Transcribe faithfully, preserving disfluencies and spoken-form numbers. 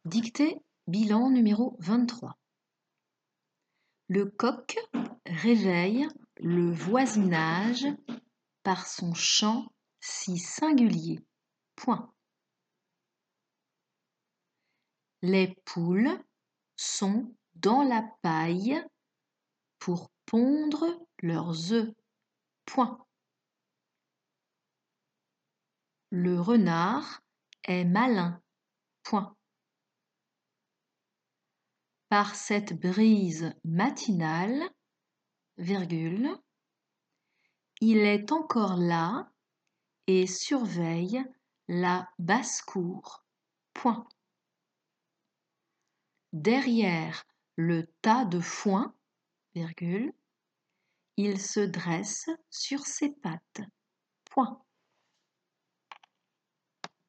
Dictée bilan numéro vingt-trois. Le coq réveille le voisinage par son chant si singulier. Point. Les poules sont dans la paille pour pondre leurs œufs. Point. Le renard est malin. Point. Par cette brise matinale, virgule, il est encore là et surveille la basse-cour. Point. Derrière le tas de foin, virgule, il se dresse sur ses pattes. Point.